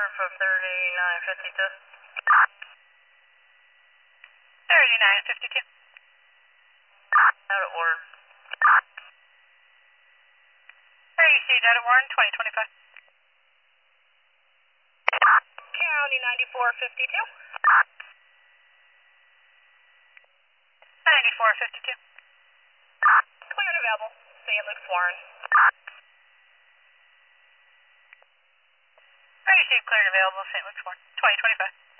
from 3952. 3952. Out of order. Hey, you see that at Warren, 2025. County 9452. 9452. Clear and available. St. Luke's Warren. I received clear and available, St. Luke's Warren, 2025.